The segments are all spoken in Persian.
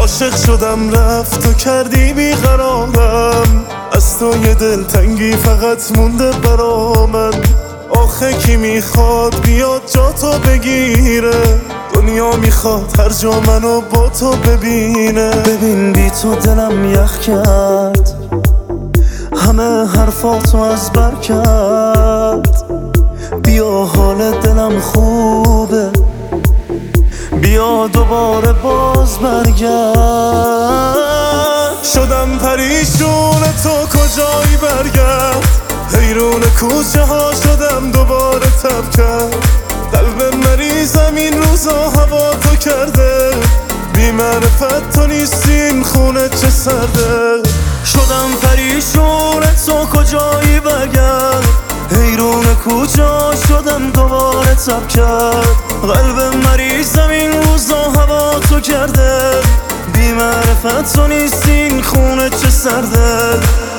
عاشق شدم رفت و کردی بیقرارم، از تو یه دلتنگی فقط مونده برا من. آخه کی میخواد بیاد جا تو بگیره؟ دنیا میخواد هر جا منو با تو ببینه. ببین بی تو دلم یخ کرد، همه حرفاتو از بر کرد. بیا حال دلم خوبه، بیا دوباره باز برگرد. شدم پریشون تو کجایی برگرد، حیرون کوچه ها شدم دوباره تب کرد. قلب مریضم این روزا هوا تو کرده، بی معرفت تو نیستین خونه چه سرده. شدم پریشون تو کجایی برگرد، حیرون کوچه ها شدم دوباره تب کرد. قلب مریضم این روزا هوا تو کرده، بی معرفت تو نیستین خونه چه سرده.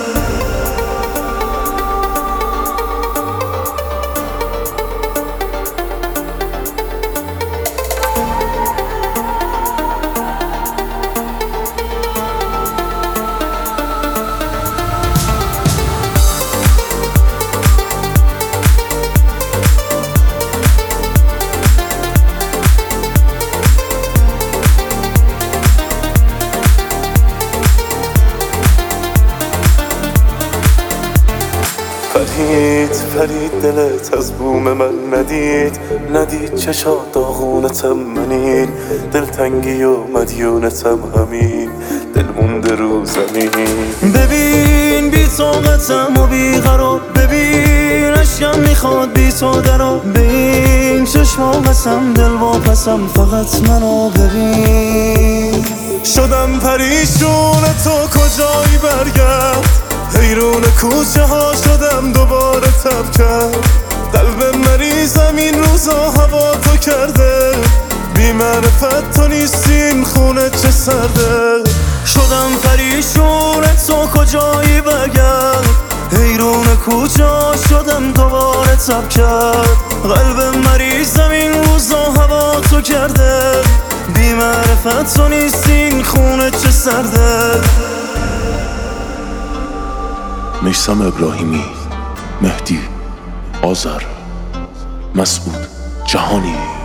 فرید دلت از بوم من ندید چشات داغونتم منین. دلتنگی و مدیونتم همین، دل مونده رو زمین. ببین بی طاقتم و بیقرار، ببین اشکم میخواد بی تو درا. ببین چشما قسم دل واپسم، فقط منو ببین. شدم پریشون تو کجایی برگرد، حیرون کوچه ها شدم دوباره تب کرد. قلب مریضم این روزا هوا تو کرده، بی معرفت تو نیستین خونه چه سرده. شدم پریشون تو کجایی برگرد، حیرون کوچه ها شدم دوباره تب کرد. قلب مریضم این روزا هوا تو کرده، بی معرفت تو نیستین خونه چه سرده. میثم ابراهیمی، مهدی آذر، مسعود جهانی.